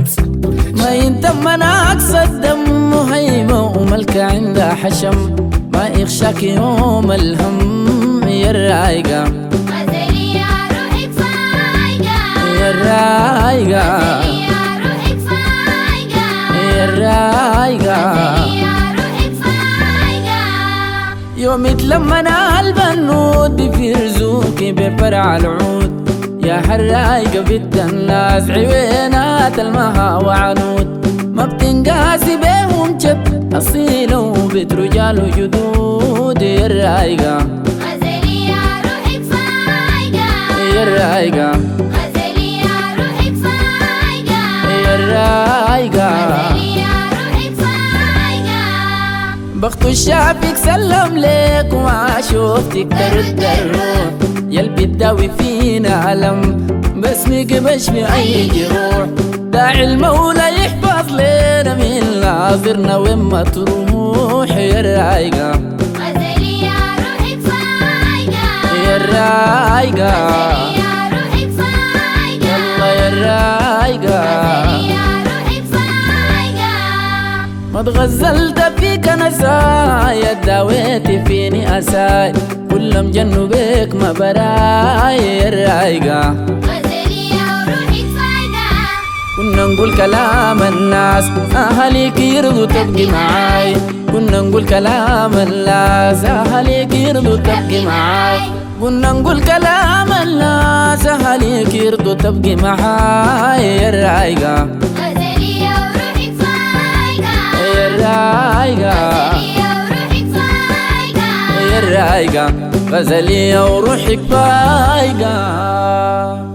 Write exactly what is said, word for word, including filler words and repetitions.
ما ينتم ناقص الدم هيمة وملكة عندها حشم، ما يخشاك يوم الهم يا الرايقة. غزلي يا روحك فايقة يا الرايقة غزلي يا روحك فايقة يا الرايقة. غزلي يا روحك فايقة يوم يتلمنا البنود في رزوقي بفرع العود، يا حرايقة بنت الناس عوينات المها وعنود، ما بتنقاسي بيهم جد أصيلة وبيت رجال وجدود يا الرايقة. غزلي يا روحك فايقة يا الرايقة غزلي يا روحك فايقة يا الرايقة. غزلي يا روحك فايقة بخت الشافك سلم ليك وما شوفتك ترد الروح، يلبي تداوي فينا ألم باسمك بشفي أي جروح، داعي المولى يحفظ لنا من ناظرنا وين ما تروح يا الرايقة. غزلي يا روحك فايقة يا الرايقة غزلي يا روحك فايقة يلا يا الرايقة. غزلي يا روحك فايقة ما تغزلت فيك نسايا داويتي فيني أساي، كلهم جنوا بيك ما براي يا الرايقة. غزلي يا روحك فايقة كنا نقول كلام الناس أهليك يرضوا تبقي معاي، كنا نقول كلام الناس أهليك يرضوا تبقي معاي، كنا نقول كلام الناس أهليك يرضوا تبقي معاي يا الرايقة. غزلي يا روحك فايقة يا الرايقة غزلي يا روحك فايقة يا الرايقة. غزلية وروحك فايقة.